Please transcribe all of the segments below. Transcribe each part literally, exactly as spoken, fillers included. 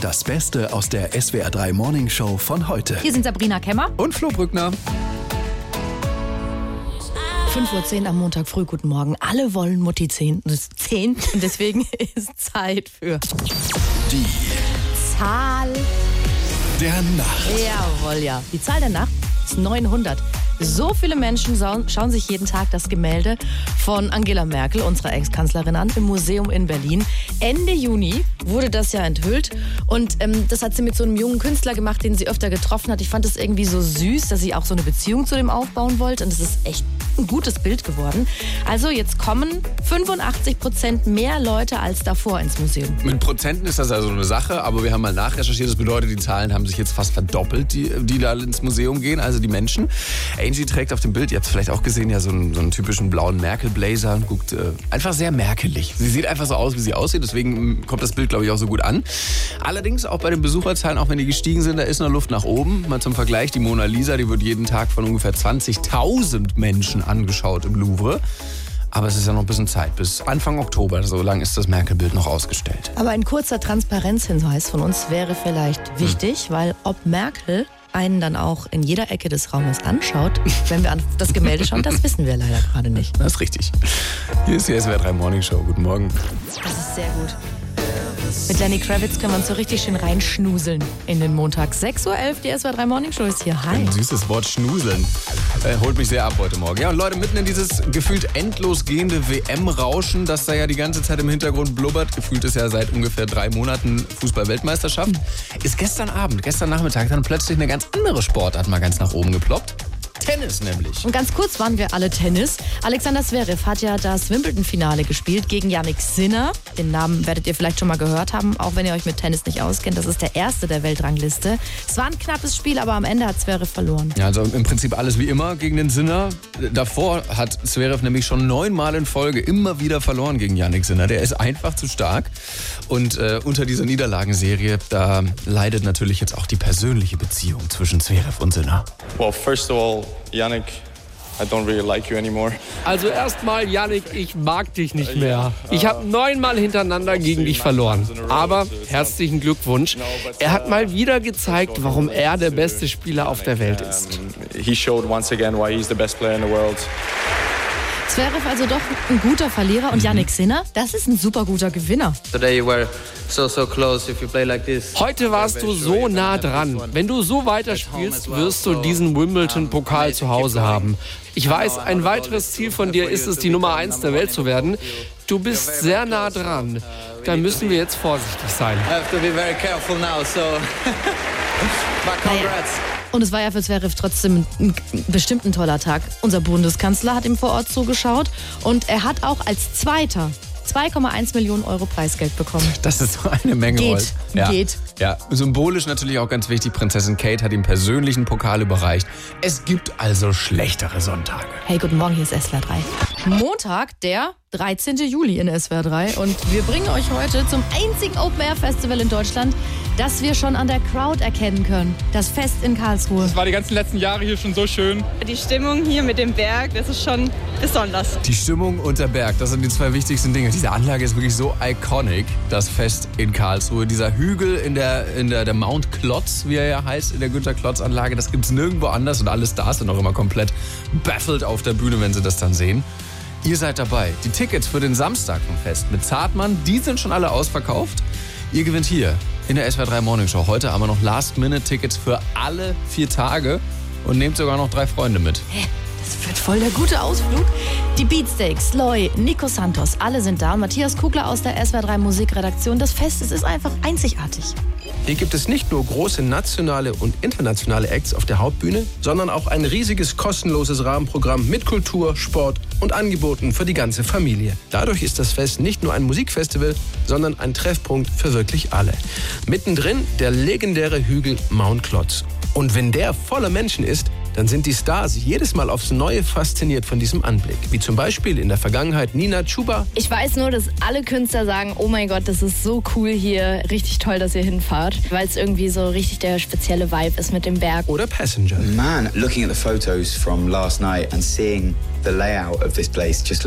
Das Beste aus der S W R drei Morning Show von heute. Hier sind Sabrina Kemmer und Flo Brückner. fünf Uhr zehn am Montag früh, guten Morgen. Alle wollen Mutti zehn. zehn. Und deswegen ist Zeit für die Zahl der Nacht. Jawohl, ja. Die Zahl der Nacht ist neunhundert. So viele Menschen schauen sich jeden Tag das Gemälde von Angela Merkel, unserer Ex-Kanzlerin, an im Museum in Berlin. Ende Juni wurde das ja enthüllt und ähm, das hat sie mit so einem jungen Künstler gemacht, den sie öfter getroffen hat. Ich fand das irgendwie so süß, dass sie auch so eine Beziehung zu dem aufbauen wollte und es ist echt ein gutes Bild geworden. Also jetzt kommen fünfundachtzig Prozent mehr Leute als davor ins Museum. Mit Prozenten ist das also eine Sache, aber wir haben mal nachrecherchiert. Das bedeutet, die Zahlen haben sich jetzt fast verdoppelt, die, die da ins Museum gehen, also die Menschen. Angie trägt auf dem Bild, ihr habt es vielleicht auch gesehen, ja so einen, so einen typischen blauen Merkel-Blazer und guckt äh, einfach sehr merkelig. Sie sieht einfach so aus, wie sie aussieht, deswegen kommt das Bild, glaube ich, auch so gut an. Allerdings auch bei den Besucherzahlen, auch wenn die gestiegen sind, da ist noch Luft nach oben. Mal zum Vergleich, die Mona Lisa, die wird jeden Tag von ungefähr zwanzigtausend Menschen angeschaut im Louvre. Aber es ist ja noch ein bisschen Zeit, bis Anfang Oktober, so lang ist das Merkel-Bild noch ausgestellt. Aber ein kurzer Transparenzhinweis von uns wäre vielleicht wichtig, hm. weil ob Merkel einen dann auch in jeder Ecke des Raumes anschaut, wenn wir an das Gemälde schauen, das wissen wir leider gerade nicht. Das ist richtig. Hier ist die S W R drei Morning Show. Guten Morgen. Das ist sehr gut. Mit Lenny Kravitz können wir uns so richtig schön reinschnuseln in den Montag. sechs Uhr elf, die S W R drei Morning Show ist hier. Hi. Ein süßes Wort schnuseln. Äh, holt mich sehr ab heute Morgen. Ja, und Leute, mitten in dieses gefühlt endlos gehende W M-Rauschen, das da ja die ganze Zeit im Hintergrund blubbert, gefühlt ist ja seit ungefähr drei Monaten Fußball-Weltmeisterschaft, ist gestern Abend, gestern Nachmittag dann plötzlich eine ganz andere Sportart mal ganz nach oben geploppt. Tennis nämlich. Und ganz kurz waren wir alle Tennis. Alexander Zverev hat ja das Wimbledon-Finale gespielt gegen Jannik Sinner. Den Namen werdet ihr vielleicht schon mal gehört haben, auch wenn ihr euch mit Tennis nicht auskennt. Das ist der erste der Weltrangliste. Es war ein knappes Spiel, aber am Ende hat Zverev verloren. Ja, also im Prinzip alles wie immer gegen den Sinner. Davor hat Zverev nämlich schon neunmal in Folge immer wieder verloren gegen Jannik Sinner. Der ist einfach zu stark. Und äh, unter dieser Niederlagenserie, da leidet natürlich jetzt auch die persönliche Beziehung zwischen Zverev und Sinner. Well, first of all, Jannik, I don't really like you anymore. Also erstmal, Jannik, ich mag dich nicht mehr. Ich habe neunmal hintereinander gegen dich verloren. Aber herzlichen Glückwunsch. Er hat mal wieder gezeigt, warum er der beste Spieler auf der Welt ist. He showed once again why he's the best player in the world. Zverev also doch ein guter Verlierer und Jannik Sinner, das ist ein super guter Gewinner. Heute warst du so nah dran. Wenn du so weiterspielst, wirst du diesen Wimbledon-Pokal zu Hause haben. Ich weiß, ein weiteres Ziel von dir ist es, die Nummer eins der Welt zu werden. Du bist sehr nah dran. Da müssen wir jetzt vorsichtig sein. Naja. Und es war ja für Zverev trotzdem ein, bestimmt ein toller Tag. Unser Bundeskanzler hat ihm vor Ort zugeschaut und er hat auch als Zweiter zwei Komma eins Millionen Euro Preisgeld bekommen. Das ist so eine Menge. Geht, ja. geht. Ja, symbolisch natürlich auch ganz wichtig, Prinzessin Kate hat ihm persönlichen Pokal überreicht. Es gibt also schlechtere Sonntage. Hey, guten Morgen, hier ist S W R drei. Montag, der dreizehnten Juli in S W R drei und wir bringen euch heute zum einzigen Open-Air-Festival in Deutschland, das wir schon an der Crowd erkennen können. Das Fest in Karlsruhe. Es war die ganzen letzten Jahre hier schon so schön. Die Stimmung hier mit dem Berg, das ist schon besonders. Die Stimmung und der Berg, das sind die zwei wichtigsten Dinge. Diese Anlage ist wirklich so iconic, das Fest in Karlsruhe. Dieser Hügel in der, in der, der Mount Klotz, wie er ja heißt, in der Günter-Klotz-Anlage, das gibt's nirgendwo anders und alle Stars sind auch immer komplett baffled auf der Bühne, wenn sie das dann sehen. Ihr seid dabei. Die Tickets für den Samstag vom Fest mit Zartmann, die sind schon alle ausverkauft. Ihr gewinnt hier in der S W R drei Morning Show. Heute aber noch Last-Minute-Tickets für alle vier Tage und nehmt sogar noch drei Freunde mit. Hä? Das wird voll der gute Ausflug. Die Beatsteaks, Loy, Nico Santos, alle sind da. Und Matthias Kugler aus der S W R drei Musikredaktion. Das Fest, es ist einfach einzigartig. Hier gibt es nicht nur große nationale und internationale Acts auf der Hauptbühne, sondern auch ein riesiges kostenloses Rahmenprogramm mit Kultur, Sport und Angeboten für die ganze Familie. Dadurch ist das Fest nicht nur ein Musikfestival, sondern ein Treffpunkt für wirklich alle. Mittendrin der legendäre Hügel Mount Klotz. Und wenn der voller Menschen ist, dann sind die Stars jedes Mal aufs Neue fasziniert von diesem Anblick. Wie zum Beispiel in der Vergangenheit Nina Chuba. Ich weiß nur, dass alle Künstler sagen, oh mein Gott, das ist so cool hier, richtig toll, dass ihr hinfahrt, weil es irgendwie so richtig der spezielle Vibe ist mit dem Berg. Oder Passenger. Man, looking at the photos from last night and seeing the layout of this place just looks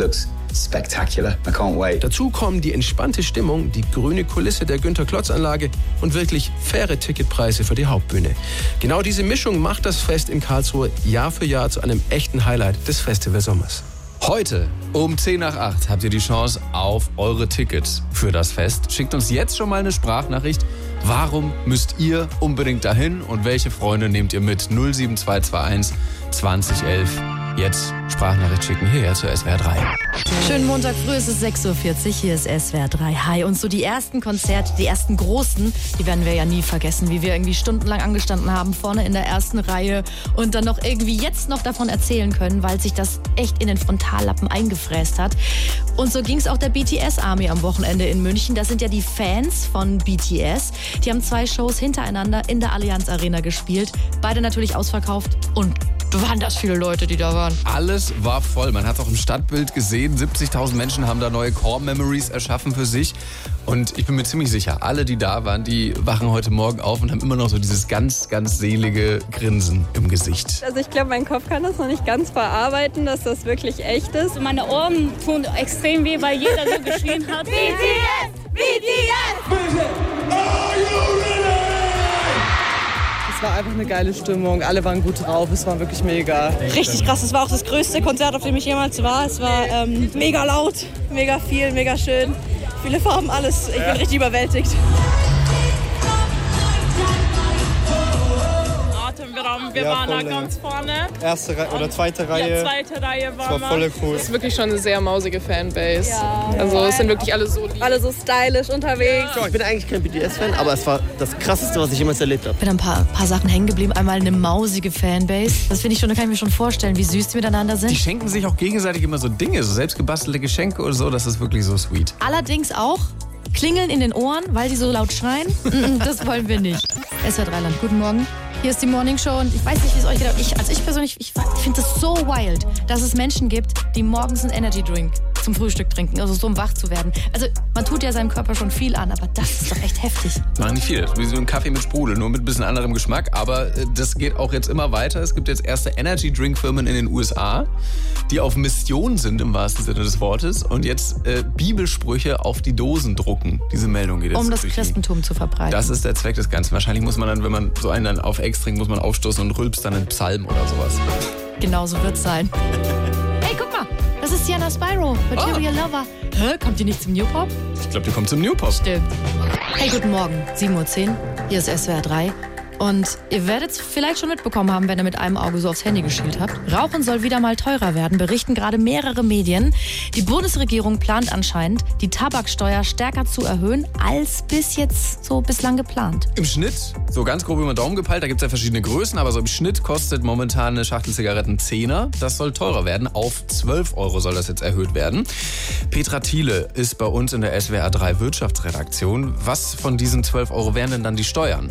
spectacular. I can't wait. Dazu kommen die entspannte Stimmung, die grüne Kulisse der Günter-Klotz-Anlage und wirklich faire Ticketpreise für die Hauptbühne. Genau diese Mischung macht das Fest in Karlsruhe Jahr für Jahr zu einem echten Highlight des Festivalsommers. Heute um zehn nach acht habt ihr die Chance auf eure Tickets für das Fest. Schickt uns jetzt schon mal eine Sprachnachricht. Warum müsst ihr unbedingt dahin und welche Freunde nehmt ihr mit? null sieben zwei zwei eins zwanzig elf. Jetzt Sprachnachricht schicken hierher zur S W R drei. Schönen Montag früh, es ist sechs Uhr vierzig, hier ist S W R drei. Hi, und so die ersten Konzerte, die ersten großen, die werden wir ja nie vergessen, wie wir irgendwie stundenlang angestanden haben, vorne in der ersten Reihe und dann noch irgendwie jetzt noch davon erzählen können, weil sich das echt in den Frontallappen eingefräst hat. Und so ging es auch der B T S Army am Wochenende in München. Das sind ja die Fans von B T S. Die haben zwei Shows hintereinander in der Allianz Arena gespielt. Beide natürlich ausverkauft und waren das viele Leute, die da waren. Alles war voll. Man hat es auch im Stadtbild gesehen. siebzigtausend Menschen haben da neue Core-Memories erschaffen für sich. Und ich bin mir ziemlich sicher, alle, die da waren, die wachen heute Morgen auf und haben immer noch so dieses ganz, ganz selige Grinsen im Gesicht. Also ich glaube, mein Kopf kann das noch nicht ganz verarbeiten, dass das wirklich echt ist. Meine Ohren tun extrem weh, weil jeder so geschrien hat. B T S! B T S! Are you ready? Es war einfach eine geile Stimmung, alle waren gut drauf, es war wirklich mega. Richtig krass, es war auch das größte Konzert, auf dem ich jemals war. Es war ähm, mega laut, mega viel, mega schön, viele Farben, alles. Ich bin richtig überwältigt. Atemberaubend, wir ja, waren voll, da ganz vorne. Erste Re oder zweite Reihe. Ja, zweite Reihe war das war voll cool. Es ist wirklich schon eine sehr mausige Fanbase. Ja. Also es sind wirklich alle so lieb. Alle so stylisch unterwegs. Ich bin eigentlich kein B T S-Fan, aber es war das Krasseste, was ich jemals erlebt habe. Ich bin ein paar, paar Sachen hängen geblieben. Einmal eine mausige Fanbase. Das finde ich schon, da kann ich mir schon vorstellen, wie süß die miteinander sind. Die schenken sich auch gegenseitig immer so Dinge, so selbstgebastelte Geschenke oder so. Das ist wirklich so sweet. Allerdings auch Klingeln in den Ohren, weil die so laut schreien. Das wollen wir nicht. S W R drei Land, guten Morgen. Hier ist die Morning Show und ich weiß nicht, wie es euch geht, aber ich, also ich persönlich, ich finde es so wild, dass es Menschen gibt, die morgens einen Energy Drink zum Frühstück trinken, also so um wach zu werden. Also man tut ja seinem Körper schon viel an, aber das ist doch echt heftig. Machen nicht viel, wie so ein Kaffee mit Sprudel, nur mit ein bisschen anderem Geschmack, aber äh, das geht auch jetzt immer weiter. Es gibt jetzt erste Energy Drink Firmen in den U S A, die auf Mission sind im wahrsten Sinne des Wortes und jetzt äh, Bibelsprüche auf die Dosen drucken. Diese Meldung geht jetzt um das durch Christentum zu verbreiten. Das ist der Zweck des Ganzen. Wahrscheinlich muss man dann, wenn man so einen dann auf Ex trinkt, muss man aufstoßen und rülpst dann einen Psalm oder sowas. Genau so wird's sein. Hey, guck mal, das ist Sienna Spyro, Material oh. Lover. Hä, kommt die nicht zum New Pop? Ich glaube, die kommt zum New Pop. Stimmt. Hey, guten Morgen, sieben Uhr zehn, hier ist S W R drei. Und ihr werdet es vielleicht schon mitbekommen haben, wenn ihr mit einem Auge so aufs Handy geschielt habt. Rauchen soll wieder mal teurer werden, berichten gerade mehrere Medien. Die Bundesregierung plant anscheinend, die Tabaksteuer stärker zu erhöhen, als bis jetzt so bislang geplant. Im Schnitt, so ganz grob über den Daumen gepeilt, da gibt es ja verschiedene Größen, aber so im Schnitt kostet momentan eine Schachtel Zigaretten Zehner. Das soll teurer werden, auf zwölf Euro soll das jetzt erhöht werden. Petra Thiele ist bei uns in der S W R drei Wirtschaftsredaktion. Was von diesen zwölf Euro wären denn dann die Steuern?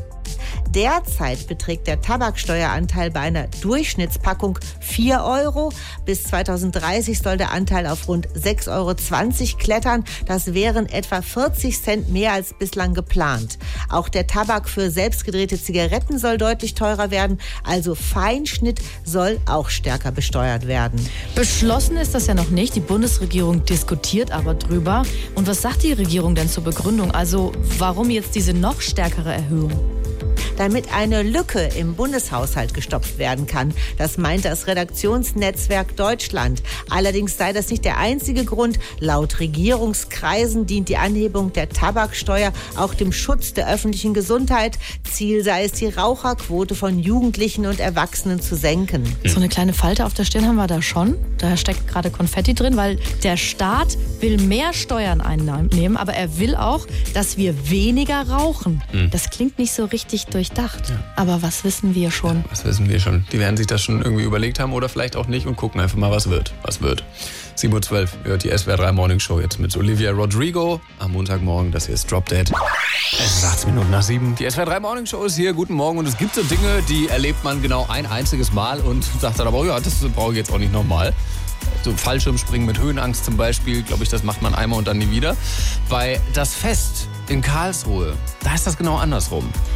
Derzeit beträgt der Tabaksteueranteil bei einer Durchschnittspackung vier Euro. Bis zweitausenddreißig soll der Anteil auf rund sechs Euro zwanzig klettern. Das wären etwa vierzig Cent mehr als bislang geplant. Auch der Tabak für selbstgedrehte Zigaretten soll deutlich teurer werden. Also Feinschnitt soll auch stärker besteuert werden. Beschlossen ist das ja noch nicht. Die Bundesregierung diskutiert aber drüber. Und was sagt die Regierung denn zur Begründung? Also warum jetzt diese noch stärkere Erhöhung? Damit eine Lücke im Bundeshaushalt gestopft werden kann. Das meint das Redaktionsnetzwerk Deutschland. Allerdings sei das nicht der einzige Grund. Laut Regierungskreisen dient die Anhebung der Tabaksteuer auch dem Schutz der öffentlichen Gesundheit. Ziel sei es, die Raucherquote von Jugendlichen und Erwachsenen zu senken. So eine kleine Falte auf der Stirn haben wir da schon. Da steckt gerade Konfetti drin, weil der Staat will mehr Steuern einnehmen, aber er will auch, dass wir weniger rauchen. Mhm. Das klingt nicht so richtig durchdacht. Ja. Aber was wissen wir schon? Ja, was wissen wir schon? Die werden sich das schon irgendwie überlegt haben oder vielleicht auch nicht und gucken einfach mal, was wird. Was wird. sieben Uhr zwölf hört die S W R drei Morning Show jetzt mit Olivia Rodrigo am Montagmorgen. Das hier ist Drop Dead. Es ist achtzehn Minuten nach sieben. Die S W R drei Morning Show ist hier. Guten Morgen. Und es gibt so Dinge, die erlebt man genau ein einziges Mal und sagt dann aber, oh ja, das brauche ich jetzt auch nicht nochmal. So Fallschirmspringen mit Höhenangst zum Beispiel, glaube ich, das macht man einmal und dann nie wieder. Bei Das Fest in Karlsruhe, da ist das genau andersrum.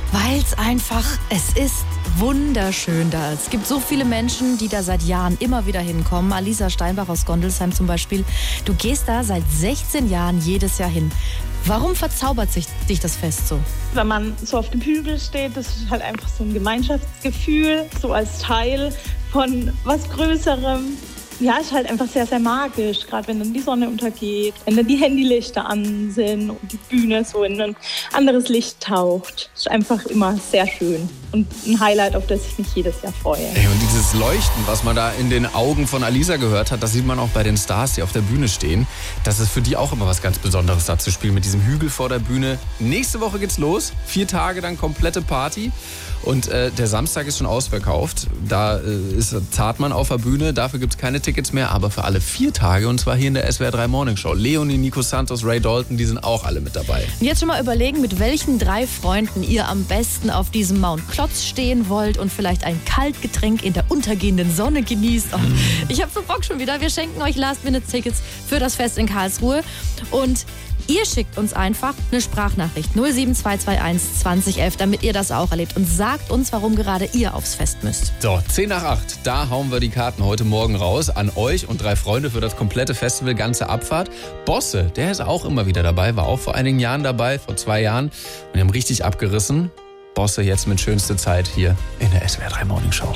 Weil es einfach, es ist wunderschön da. Es gibt so viele Menschen, die da seit Jahren immer wieder hinkommen. Alisa Steinbach aus Gondelsheim zum Beispiel. Du gehst da seit sechzehn Jahren jedes Jahr hin. Warum verzaubert sich dich das Fest so? Wenn man so auf dem Hügel steht, das ist halt einfach so ein Gemeinschaftsgefühl, so als Teil von was Größerem. Ja, ist halt einfach sehr, sehr magisch, gerade wenn dann die Sonne untergeht, wenn dann die Handylichter an sind und die Bühne so in ein anderes Licht taucht. Ist einfach immer sehr schön und ein Highlight, auf das ich mich jedes Jahr freue. Ey, und dieses Leuchten, was man da in den Augen von Alisa gehört hat, das sieht man auch bei den Stars, die auf der Bühne stehen. Das ist für die auch immer was ganz Besonderes, da zu spielen mit diesem Hügel vor der Bühne. Nächste Woche geht's los, vier Tage dann komplette Party. Und äh, der Samstag ist schon ausverkauft. Da äh, ist Zartmann auf der Bühne. Dafür gibt es keine Tickets mehr, aber für alle vier Tage. Und zwar hier in der S W R drei Morning Show. Leonie, Nico Santos, Ray Dalton, die sind auch alle mit dabei. Und jetzt schon mal überlegen, mit welchen drei Freunden ihr am besten auf diesem Mount Klotz stehen wollt und vielleicht ein Kaltgetränk in der untergehenden Sonne genießt. Oh, mm. Ich hab so Bock schon wieder. Wir schenken euch Last-Minute-Tickets für das Fest in Karlsruhe. Und ihr schickt uns einfach eine Sprachnachricht null sieben zwei zwei eins zwanzig elf, damit ihr das auch erlebt und sagt uns, warum gerade ihr aufs Fest müsst. So, zehn nach acht, da hauen wir die Karten heute Morgen raus an euch und drei Freunde für das komplette Festival, ganze Abfahrt. Bosse, der ist auch immer wieder dabei, war auch vor einigen Jahren dabei, vor zwei Jahren und die haben richtig abgerissen. Bosse jetzt mit schönste Zeit hier in der S W R drei Morning Show.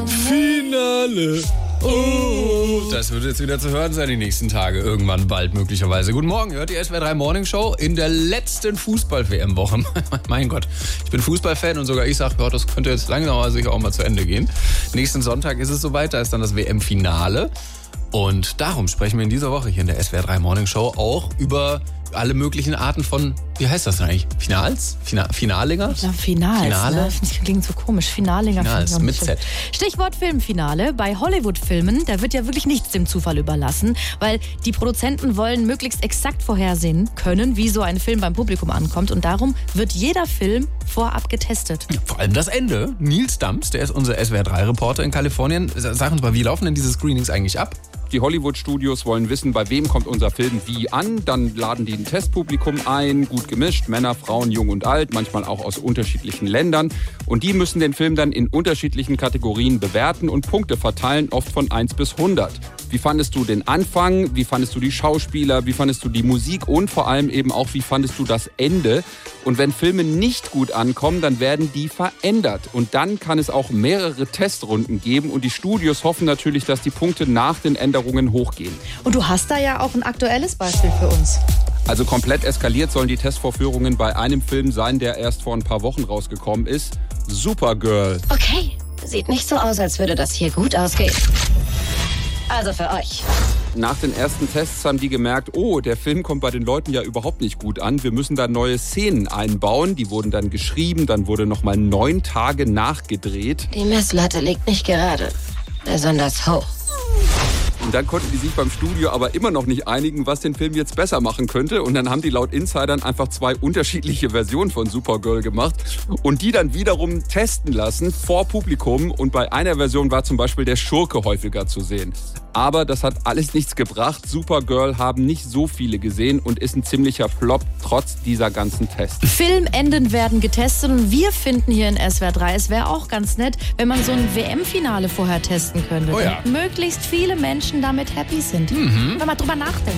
Finale. Oh, das wird jetzt wieder zu hören sein die nächsten Tage. Irgendwann bald möglicherweise. Guten Morgen, hört die S W R drei Morning Show in der letzten Fußball-W M-Woche. Mein Gott, ich bin Fußballfan und sogar ich sage, ja, das könnte jetzt langsam mal sicher auch mal zu Ende gehen. Nächsten Sonntag ist es soweit, da ist dann das W M-Finale. Und darum sprechen wir in dieser Woche hier in der S W R drei Morning Show auch über alle möglichen Arten von, wie heißt das denn eigentlich? Finals? Fina- Finalinger? Ich glaube Finals, Finale? Ne? Das klingt so komisch. Finalinger. Finals, mit Z. Stichwort Filmfinale. Bei Hollywood-Filmen, da wird ja wirklich nichts dem Zufall überlassen, weil die Produzenten wollen möglichst exakt vorhersehen können, wie so ein Film beim Publikum ankommt. Und darum wird jeder Film vorab getestet. Ja, vor allem das Ende. Nils Dams, der ist unser S W R drei Reporter in Kalifornien. Sag uns mal, wie laufen denn diese Screenings eigentlich ab? Die Hollywood-Studios wollen wissen, bei wem kommt unser Film wie an. Dann laden die ein Testpublikum ein, gut gemischt, Männer, Frauen, jung und alt, manchmal auch aus unterschiedlichen Ländern. Und die müssen den Film dann in unterschiedlichen Kategorien bewerten und Punkte verteilen, oft von eins bis hundert. Wie fandest du den Anfang? Wie fandest du die Schauspieler? Wie fandest du die Musik? Und vor allem eben auch, wie fandest du das Ende? Und wenn Filme nicht gut ankommen, dann werden die verändert. Und dann kann es auch mehrere Testrunden geben. Und die Studios hoffen natürlich, dass die Punkte nach den Änderungen hochgehen. Und du hast da ja auch ein aktuelles Beispiel für uns. Also komplett eskaliert sollen die Testvorführungen bei einem Film sein, der erst vor ein paar Wochen rausgekommen ist. Supergirl. Okay, sieht nicht so aus, als würde das hier gut ausgehen. Also für euch. Nach den ersten Tests haben die gemerkt, oh, der Film kommt bei den Leuten ja überhaupt nicht gut an. Wir müssen da neue Szenen einbauen. Die wurden dann geschrieben, dann wurde nochmal neun Tage nachgedreht. Die Messlatte liegt nicht gerade besonders hoch. Und dann konnten die sich beim Studio aber immer noch nicht einigen, was den Film jetzt besser machen könnte. Und dann haben die laut Insidern einfach zwei unterschiedliche Versionen von Supergirl gemacht und die dann wiederum testen lassen vor Publikum. Und bei einer Version war zum Beispiel der Schurke häufiger zu sehen. Aber das hat alles nichts gebracht. Supergirl haben nicht so viele gesehen und ist ein ziemlicher Flop trotz dieser ganzen Tests. Filmenden werden getestet und wir finden hier in S W R drei, es wäre auch ganz nett, wenn man so ein W M-Finale vorher testen könnte. Oh ja. Damit möglichst viele Menschen damit happy sind. Mhm. Wenn man drüber nachdenkt.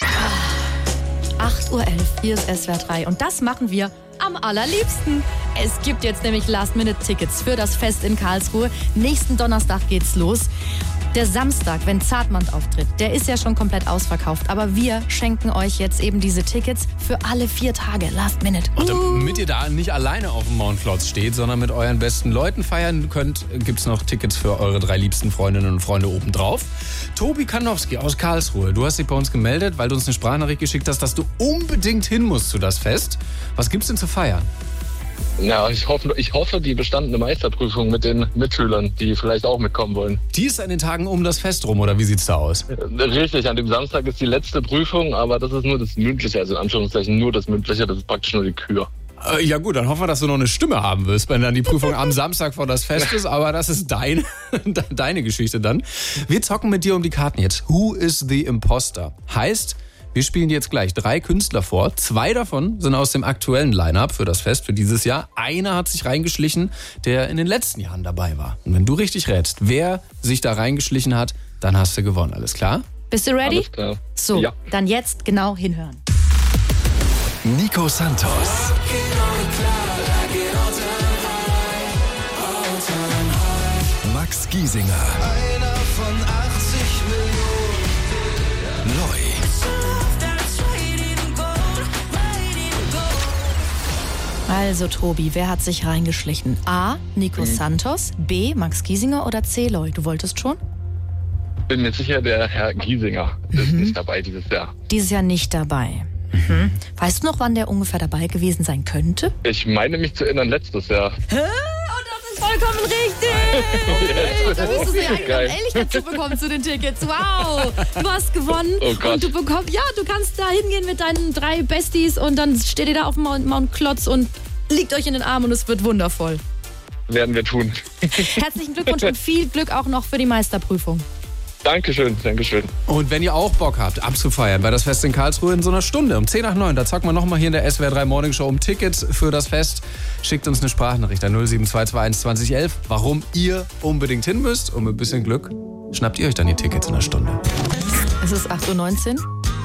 acht Uhr elf, hier ist S W R drei und das machen wir am allerliebsten. Es gibt jetzt nämlich Last-Minute-Tickets für das Fest in Karlsruhe. Nächsten Donnerstag geht's los. Der Samstag, wenn Zartmann auftritt, der ist ja schon komplett ausverkauft. Aber wir schenken euch jetzt eben diese Tickets für alle vier Tage, Last Minute. Und damit ihr da nicht alleine auf dem Mount Klotz steht, sondern mit euren besten Leuten feiern könnt, gibt's noch Tickets für eure drei liebsten Freundinnen und Freunde obendrauf. Tobi Kanowski aus Karlsruhe, du hast dich bei uns gemeldet, weil du uns eine Sprachnachricht geschickt hast, dass du unbedingt hin musst zu das Fest. Was gibt's denn zu feiern? Ja, ich hoffe, ich hoffe, die bestandene Meisterprüfung mit den Mitschülern, die vielleicht auch mitkommen wollen. Die ist an den Tagen um das Fest rum, oder wie sieht's da aus? Richtig, an dem Samstag ist die letzte Prüfung, aber das ist nur das Mündliche, also in Anführungszeichen nur das Mündliche, das ist praktisch nur die Kür. Äh, ja gut, dann hoffen wir, dass du noch eine Stimme haben wirst, wenn dann die Prüfung am Samstag vor das Fest ist, aber das ist dein, deine Geschichte dann. Wir zocken mit dir um die Karten jetzt. Who is the Imposter? Heißt, Wir spielen dir jetzt gleich drei Künstler vor. Zwei davon sind aus dem aktuellen Line-Up für das Fest für dieses Jahr. Einer hat sich reingeschlichen, der in den letzten Jahren dabei war. Und wenn du richtig rätst, wer sich da reingeschlichen hat, dann hast du gewonnen. Alles klar? Bist du ready? Alles klar. So, ja. Dann jetzt genau hinhören. Nico Santos. Max Giesinger. Einer von achtzig Millionen. Neu. Also Tobi, wer hat sich reingeschlichen? A. Nico Santos, B. Max Giesinger oder C. Loy? Du wolltest schon? Bin mir sicher, der Herr Giesinger ist Mhm. nicht dabei dieses Jahr. Dieses Jahr nicht dabei. Mhm. Weißt du noch, wann der ungefähr dabei gewesen sein könnte? Ich meine mich zu erinnern, letztes Jahr. Hä? Und das ist vollkommen richtig! Da müsstest du ja Geil. ehrlich dazu bekommen zu den Tickets. Wow! Du hast gewonnen. Oh Gott. Und du bekommst, ja, du kannst da hingehen mit deinen drei Besties und dann steht ihr da auf dem Mount, Mount Klotz und liegt euch in den Armen und es wird wundervoll. Werden wir tun. Herzlichen Glückwunsch und viel Glück auch noch für die Meisterprüfung. Dankeschön, Dankeschön. Und wenn ihr auch Bock habt, abzufeiern bei das Fest in Karlsruhe in so einer Stunde, um zehn nach neun, da zocken wir nochmal hier in der S W R drei Morning Show um Tickets für das Fest. Schickt uns eine Sprachnachricht an null sieben zwei zwei eins zwanzig elf, warum ihr unbedingt hin müsst. Und mit ein bisschen Glück schnappt ihr euch dann die Tickets in einer Stunde. Es ist acht Uhr neunzehn.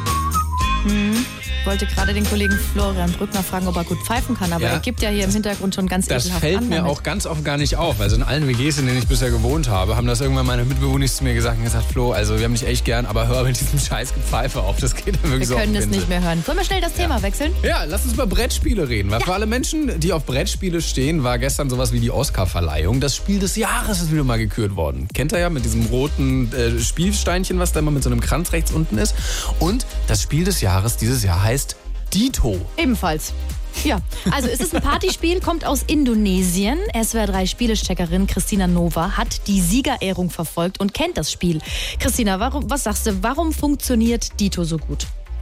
Hm. Ich wollte gerade den Kollegen Florian Brückner fragen, ob er gut pfeifen kann, aber Ja. er gibt ja hier im Hintergrund schon ganz Das ekelhaft fällt an mir damit. auch ganz oft gar nicht auf. Also in allen W Gs, in denen ich bisher gewohnt habe, haben das irgendwann meine Mitbewohner zu mir gesagt und gesagt, Flo, also wir haben dich echt gern, aber hör mit diesem scheiß Gepfeife auf. Das geht ja wirklich Wir so auf können den es nicht Pinsel. mehr hören. Wollen wir schnell das Thema wechseln? Ja, lass uns über Brettspiele reden. Weil für alle Menschen, die auf Brettspiele stehen, war gestern sowas wie die Oscar-Verleihung. Das Spiel des Jahres ist wieder mal gekürt worden. Kennt ihr ja mit diesem roten äh, Spielsteinchen, was da immer mit so einem Kranz rechts unten ist. Und das Spiel des Jahres dieses Jahr heißt Dito. Ebenfalls. Ja, also es ist ein Partyspiel, kommt aus Indonesien. S W R drei Spielescheckerin Christina Nova hat die Siegerehrung verfolgt und kennt das Spiel. Christina, warum, was sagst du, warum funktioniert Dito so gut?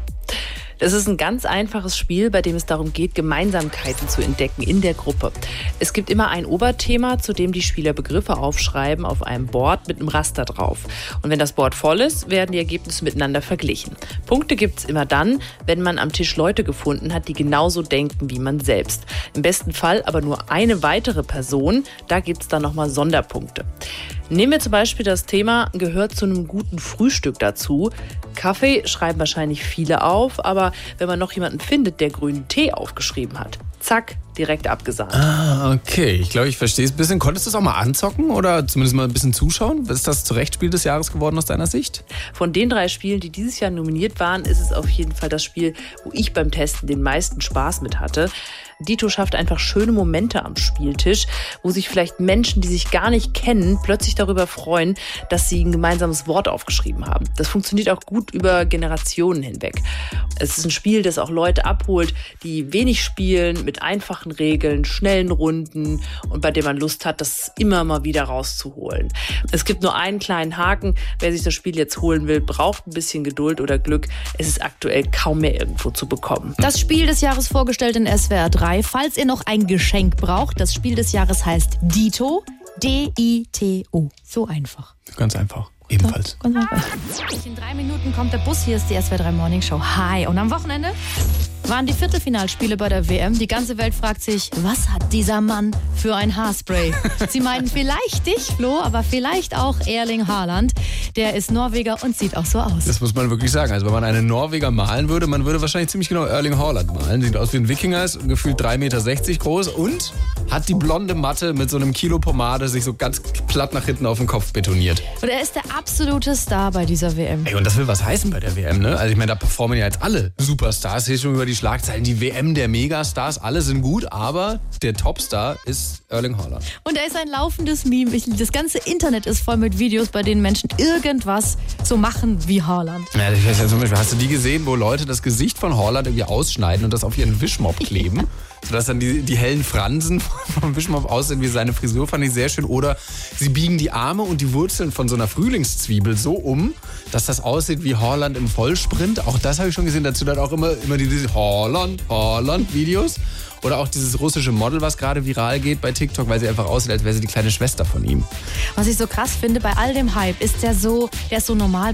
Das ist ein ganz einfaches Spiel, bei dem es darum geht, Gemeinsamkeiten zu entdecken in der Gruppe. Es gibt immer ein Oberthema, zu dem die Spieler Begriffe aufschreiben auf einem Board mit einem Raster drauf. Und wenn das Board voll ist, werden die Ergebnisse miteinander verglichen. Punkte gibt es immer dann, wenn man am Tisch Leute gefunden hat, die genauso denken wie man selbst. Im besten Fall aber nur eine weitere Person, da gibt es dann nochmal Sonderpunkte. Nehmen wir zum Beispiel das Thema, gehört zu einem guten Frühstück dazu. Kaffee schreiben wahrscheinlich viele auf, aber wenn man noch jemanden findet, der grünen Tee aufgeschrieben hat, zack, direkt abgesahnt. Ah, okay. Ich glaube, ich verstehe es ein bisschen. Konntest du es auch mal anzocken oder zumindest mal ein bisschen zuschauen? Ist das zu Recht Spiel des Jahres geworden aus deiner Sicht? Von den drei Spielen, die dieses Jahr nominiert waren, ist es auf jeden Fall das Spiel, wo ich beim Testen den meisten Spaß mit hatte. Dito schafft einfach schöne Momente am Spieltisch, wo sich vielleicht Menschen, die sich gar nicht kennen, plötzlich darüber freuen, dass sie ein gemeinsames Wort aufgeschrieben haben. Das funktioniert auch gut über Generationen hinweg. Es ist ein Spiel, das auch Leute abholt, die wenig spielen, mit einfachen Regeln, schnellen Runden und bei dem man Lust hat, das immer mal wieder rauszuholen. Es gibt nur einen kleinen Haken. Wer sich das Spiel jetzt holen will, braucht ein bisschen Geduld oder Glück. Es ist aktuell kaum mehr irgendwo zu bekommen. Das Spiel des Jahres vorgestellt in S W R drei. Falls ihr noch ein Geschenk braucht, das Spiel des Jahres heißt Dito. D I T O. So einfach. Ganz einfach. Ebenfalls. Ganz einfach. In drei Minuten kommt der Bus. Hier ist die S W R drei Morning Show. Hi. Und am Wochenende waren die Viertelfinalspiele bei der W M. Die ganze Welt fragt sich, was hat dieser Mann für ein Haarspray? Sie meinen vielleicht dich, Flo, aber vielleicht auch Erling Haaland. Der ist Norweger und sieht auch so aus. Das muss man wirklich sagen. Also wenn man einen Norweger malen würde, man würde wahrscheinlich ziemlich genau Erling Haaland malen. Sieht aus wie ein Wikinger, ist gefühlt drei Meter sechzig groß und hat die blonde Matte mit so einem Kilo Pomade sich so ganz platt nach hinten auf den Kopf betoniert. Und er ist der absolute Star bei dieser W M. Ey, und das will was heißen bei der W M, ne? Also ich meine, da performen ja jetzt alle Superstars. Hier schon über die Schlagzeilen, die W M der Megastars, alle sind gut, aber der Topstar ist Erling Haaland. Und er ist ein laufendes Meme. Ich, das ganze Internet ist voll mit Videos, bei denen Menschen irgendwas so machen wie Haaland. Ja, ich weiß ja zum Beispiel, hast du die gesehen, wo Leute das Gesicht von Haaland irgendwie ausschneiden und das auf ihren Wischmopp kleben? Ja. Sodass dann die, die hellen Fransen vom Wischmopp aussehen wie seine Frisur, fand ich sehr schön. Oder sie biegen die Arme und die Wurzeln von so einer Frühlingszwiebel so um, dass das aussieht wie Haaland im Vollsprint. Auch das habe ich schon gesehen. Dazu dann auch immer, immer diese Haaland, Haaland-Videos. Oder auch dieses russische Model, was gerade viral geht bei TikTok, weil sie einfach aussieht, als wäre sie die kleine Schwester von ihm. Was ich so krass finde, bei all dem Hype ist der so, der ist so normal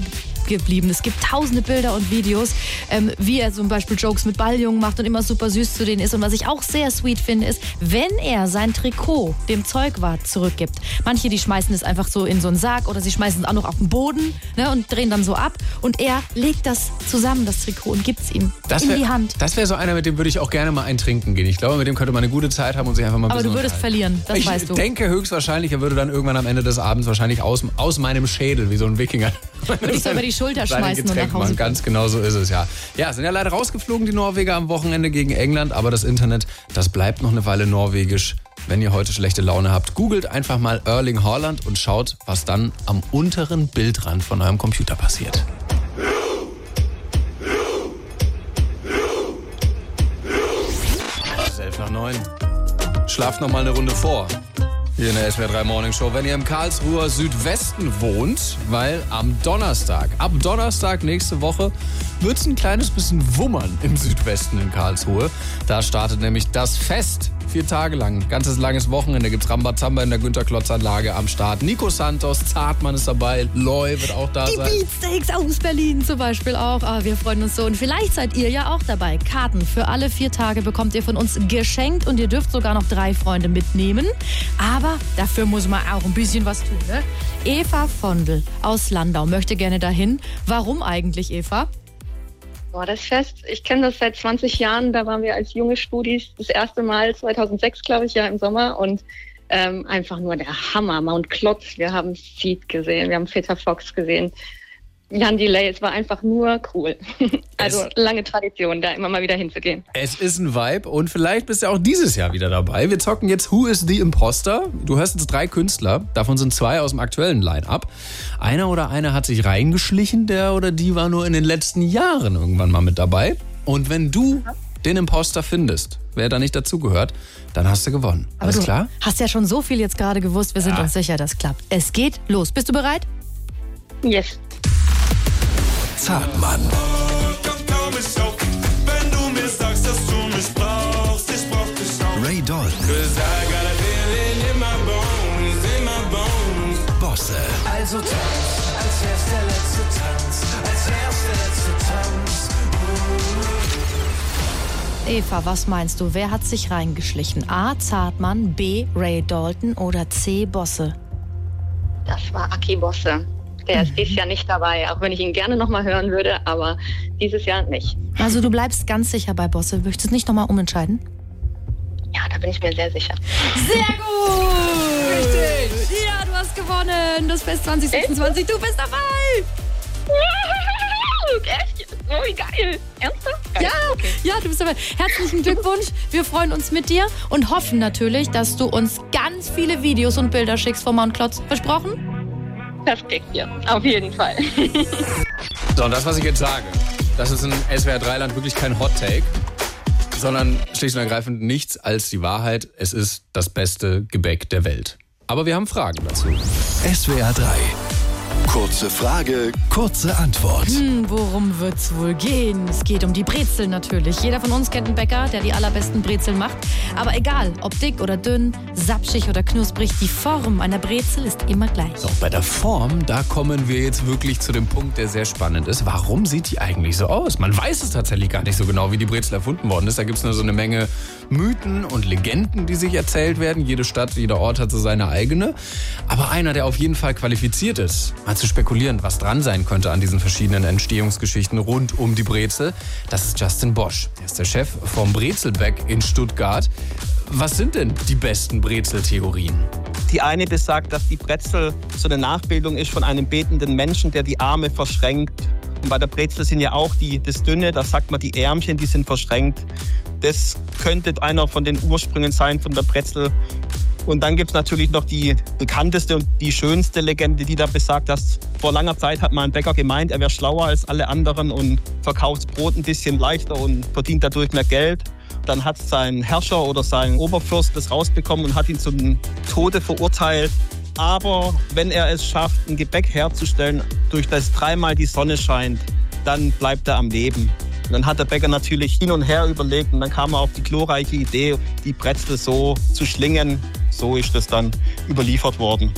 geblieben. Es gibt tausende Bilder und Videos, ähm, wie er zum Beispiel Jokes mit Balljungen macht und immer super süß zu denen ist. Und was ich auch sehr sweet finde, ist, wenn er sein Trikot dem Zeugwart zurückgibt. Manche, die schmeißen es einfach so in so einen Sarg oder sie schmeißen es auch noch auf den Boden, ne, und drehen dann so ab. Und er legt das zusammen, das Trikot, und gibt es ihm das in wär, die Hand. Das wäre so einer, mit dem würde ich auch gerne mal ein Trinken gehen. Ich glaube, mit dem könnte man eine gute Zeit haben und sich einfach mal ein Aber bisschen du würdest verlieren, das ich weißt du. Ich denke höchstwahrscheinlich, er würde dann irgendwann am Ende des Abends wahrscheinlich aus, aus meinem Schädel, wie so ein Wikinger, Würde ich so über die Schulter schmeißen und nach Hause machen. Ganz genau so ist es, ja. Ja, sind ja leider rausgeflogen, die Norweger am Wochenende gegen England, aber das Internet, das bleibt noch eine Weile norwegisch. Wenn ihr heute schlechte Laune habt, googelt einfach mal Erling Haaland und schaut, was dann am unteren Bildrand von eurem Computer passiert. Es ist elf nach neun. Schlaft noch mal eine Runde vor. Hier in der S W R drei Morning Show, wenn ihr im Karlsruher Südwesten wohnt, weil am Donnerstag, ab Donnerstag nächste Woche, wird es ein kleines bisschen wummern im Südwesten in Karlsruhe. Da startet nämlich das Fest. Vier Tage lang, ganzes langes Wochenende gibt's Rambazamba in der Günter-Klotz-Anlage am Start. Nico Santos, Zartmann ist dabei, Loy wird auch da Die sein. Die Beatsteaks aus Berlin zum Beispiel auch. Ah, wir freuen uns so. Und vielleicht seid ihr ja auch dabei. Karten für alle vier Tage bekommt ihr von uns geschenkt und ihr dürft sogar noch drei Freunde mitnehmen. Aber dafür muss man auch ein bisschen was tun, ne? Eva Vondel aus Landau möchte gerne dahin. Warum eigentlich, Eva? Boah, das Fest, ich kenne das seit zwanzig Jahren, da waren wir als junge Studis das erste Mal, zweitausendsechs glaube ich, ja im Sommer, und ähm, einfach nur der Hammer, Mount Klotz, wir haben Seed gesehen, wir haben Peter Fox gesehen, Jan Delay, es war einfach nur cool. Also es, lange Tradition, da immer mal wieder hinzugehen. Es ist ein Vibe und vielleicht bist du auch dieses Jahr wieder dabei. Wir zocken jetzt Who is the Imposter? Du hörst jetzt drei Künstler, davon sind zwei aus dem aktuellen Line-Up. Einer oder eine hat sich reingeschlichen, der oder die war nur in den letzten Jahren irgendwann mal mit dabei. Und wenn du den Imposter findest, wer da nicht dazugehört, dann hast du gewonnen. Aber Alles du klar? Hast ja schon so viel jetzt gerade gewusst, wir sind Ja. uns sicher, das klappt. Es geht los. Bist du bereit? Yes. Zartmann. Wenn du mir sagst, dass du mich brauchst, ich brauch dich auch. Ray Dalton. Cause I got a feeling in my bones, in my bones. Bosse. Also tanz, als wär's der letzte Tanz, als wär's der letzte Tanz. Eva, was meinst du? Wer hat sich reingeschlichen? A. Zartmann, B. Ray Dalton oder C. Bosse? Das war Aki Bosse. Der ist dieses Jahr nicht dabei, auch wenn ich ihn gerne nochmal hören würde, aber dieses Jahr nicht. Also du bleibst ganz sicher bei Bosse. Möchtest du nicht nochmal umentscheiden? Ja, da bin ich mir sehr sicher. Sehr gut! Richtig! Ja, du hast gewonnen. Das Fest zwanzig sechsundzwanzig, du bist dabei! Echt? Oh, wie geil. Ernsthaft? Geil. Ja, okay. ja, du bist dabei. Herzlichen Glückwunsch. Wir freuen uns mit dir und hoffen natürlich, dass du uns ganz viele Videos und Bilder schickst von Mount Klotz. Versprochen? Das kriegt ihr. Auf jeden Fall. So, und das, was ich jetzt sage, das ist in S W R drei Land wirklich kein Hot Take, sondern schlicht und ergreifend nichts als die Wahrheit. Es ist das beste Gebäck der Welt. Aber wir haben Fragen dazu. S W R drei. Kurze Frage, kurze Antwort. Hm, worum wird's wohl gehen? Es geht um die Brezel natürlich. Jeder von uns kennt einen Bäcker, der die allerbesten Brezeln macht. Aber egal, ob dick oder dünn, sapschig oder knusprig, die Form einer Brezel ist immer gleich. So, bei der Form, da kommen wir jetzt wirklich zu dem Punkt, der sehr spannend ist. Warum sieht die eigentlich so aus? Man weiß es tatsächlich gar nicht so genau, wie die Brezel erfunden worden ist. Da gibt es nur so eine Menge Mythen und Legenden, die sich erzählt werden. Jede Stadt, jeder Ort hat so seine eigene. Aber einer, der auf jeden Fall qualifiziert ist, mal zu spekulieren, was dran sein könnte an diesen verschiedenen Entstehungsgeschichten rund um die Brezel, das ist Justin Bosch. Er ist der Chef vom Brezelbäck in Stuttgart. Was sind denn die besten Brezeltheorien? Die eine besagt, dass die Brezel so eine Nachbildung ist von einem betenden Menschen, der die Arme verschränkt. Und bei der Brezel sind ja auch die, das Dünne, da sagt man, die Ärmchen, die sind verschränkt. Das könnte einer von den Ursprüngen sein von der Brezel. Und dann gibt es natürlich noch die bekannteste und die schönste Legende, die da besagt, dass vor langer Zeit hat mal ein Bäcker gemeint, er wäre schlauer als alle anderen und verkauft das Brot ein bisschen leichter und verdient dadurch mehr Geld. Dann hat sein Herrscher oder sein Oberfürst das rausbekommen und hat ihn zum Tode verurteilt. Aber wenn er es schafft, ein Gebäck herzustellen, durch das dreimal die Sonne scheint, dann bleibt er am Leben. Und dann hat der Bäcker natürlich hin und her überlegt und dann kam er auf die glorreiche Idee, die Brezel so zu schlingen. So ist das dann überliefert worden.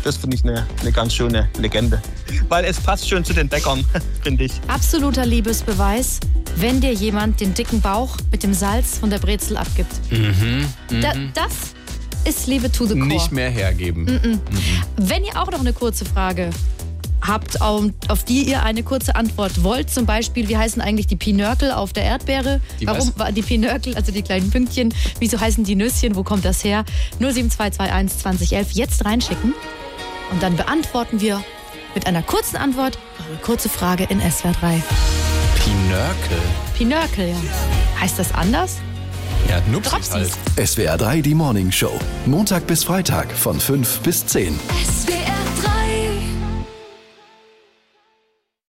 Das finde ich eine, eine ganz schöne Legende. Weil es passt schön zu den Bäckern, finde ich. Absoluter Liebesbeweis, wenn dir jemand den dicken Bauch mit dem Salz von der Brezel abgibt. Mhm, Da, das ist Liebe to the core. Nicht mehr hergeben. Mm-mm. Mhm. Wenn ihr auch noch eine kurze Frage habt, auf, auf die ihr eine kurze Antwort wollt, zum Beispiel, wie heißen eigentlich die Pinörkel auf der Erdbeere? Die Warum was? die Pinörkel, also die kleinen Pünktchen, wieso heißen die Nüsschen, wo kommt das her? null sieben zwei zwei eins zwanzig elf jetzt reinschicken und dann beantworten wir mit einer kurzen Antwort eure kurze Frage in S W R drei. Pinörkel? Pinörkel, ja. Heißt das anders? Ja, Nupsis halt. S W R drei, die Morning Show. Montag bis Freitag von fünf bis zehn. S W